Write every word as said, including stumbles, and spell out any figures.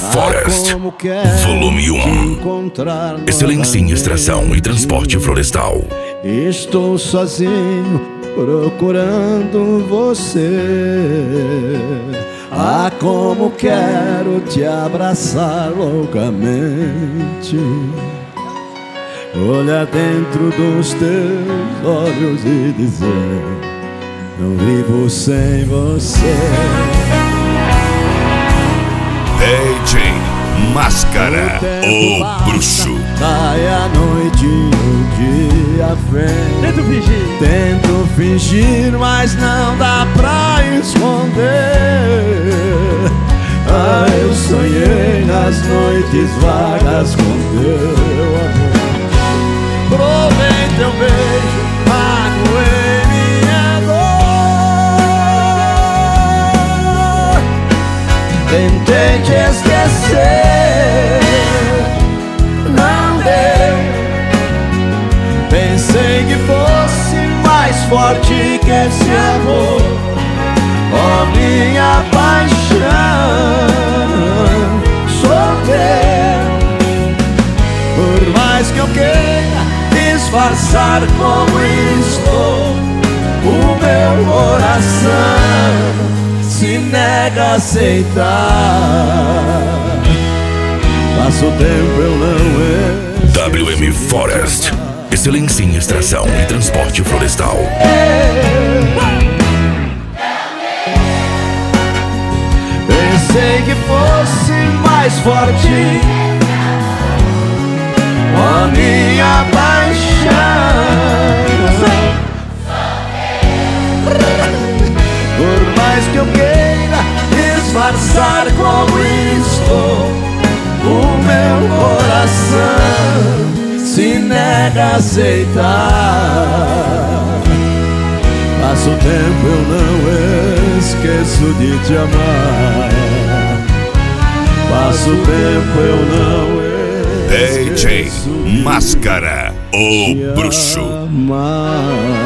Forest, volume um. Excelência em extração e transporte florestal. Estou sozinho procurando você. Ah, como quero te abraçar loucamente, olhar dentro dos teus olhos e dizer: não vivo sem você. D J Máscara, o bruxo. Sai a noite e o dia vem. Tento fingir, Tento fingir, mas não dá pra esconder. Ah, eu sonhei nas noites vagas com teu amor. Provei teu beijo, magoei minha dor. Tentei te esquecer, não deu. Pensei que fosse mais forte que esse amor. Oh, minha paixão, sou teu. Por mais que eu queira disfarçar como estou, o meu coração se nega a aceitar. Passa o tempo, eu não esqueço. W M Forest, excelência em extração e transporte florestal. Pensei que fosse mais forte, oh, minha paixão. Por mais que eu queira disfarçar como estou, o meu coração se nega a aceitar. Passa o tempo, eu não esqueço de te amar. Passa o tempo, eu não D J esqueço de Máscara, o te bruxo. amar.